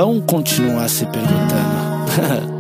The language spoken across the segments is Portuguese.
vão continuar se perguntando.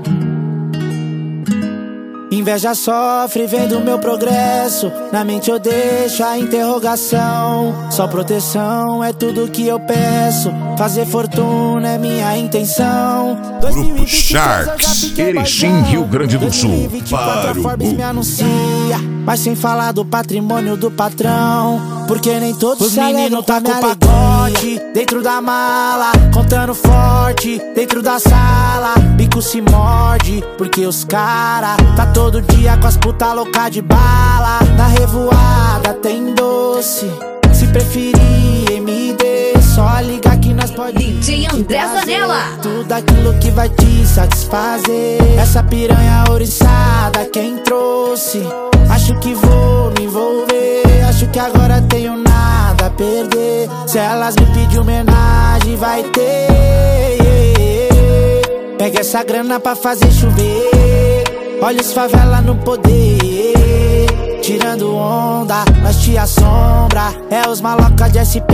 Inveja sofre vendo meu progresso, na mente eu deixo a interrogação. Só proteção é tudo que eu peço, fazer fortuna é minha intenção. Grupo Sharks, Erechim, Rio Grande do Sul. 2024 a Forbes me anuncia, mas sem falar do patrimônio do patrão, porque nem todos os meninos tá com pacote dentro da mala, contando forte dentro da sala. Bico se morde, porque os cara tá todo dia com as puta louca de bala. Na revoada tem doce, se preferir MD, só liga que nós pode DJ André Zanella. Tudo aquilo que vai te satisfazer. Essa piranha ouriçada quem trouxe. Acho que vou me envolver, acho que agora tenho nada a perder. Se elas me pedirem homenagem vai ter. Pega essa grana pra fazer chover, olha os favela no poder. Tirando onda, nós te assombra, é os maloca de SP.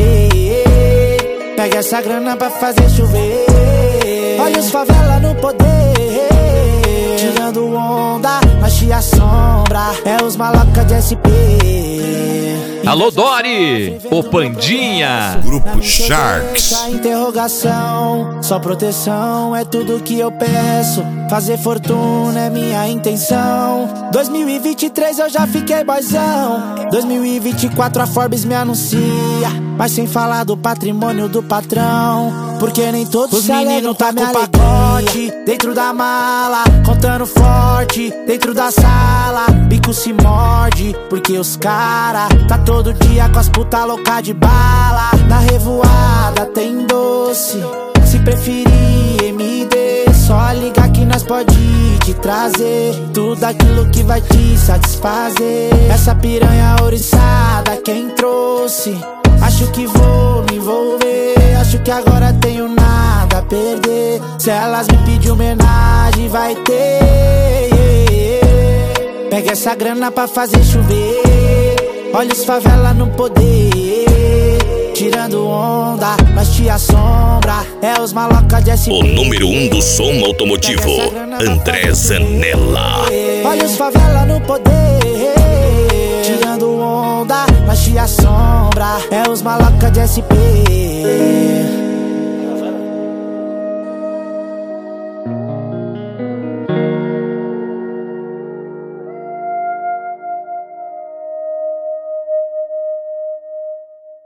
Pega essa grana pra fazer chover, olha os favela no poder. Tirando onda, nós te assombra, é os maloca de SP. Alô Dori, ô Pandinha. Grupo Sharks. A interrogação, só proteção é tudo que eu peço, fazer fortuna é minha intenção. 2023 eu já fiquei boizão, 2024 a Forbes me anuncia, mas sem falar do patrimônio do patrão, porque nem todos os meninos tá com pacote dentro da mala, contando forte dentro da sala. Bico se morde, porque os cara tá todo dia com as puta louca de bala. Na revoada tem doce, se preferir MD, só liga que nós pode te trazer tudo aquilo que vai te satisfazer. Essa piranha ouriçada quem trouxe. Acho que vou me envolver, acho que agora tenho nada a perder. Se elas me pedirem homenagem vai ter. Pega essa grana pra fazer chover, olha os favela no poder. Tirando onda, nós te assombra, é os maloca de SP. O número 1 do som automotivo, André Zanella. Olha os favela no poder. Tirando onda, nós te assombra, é os maloca de SP.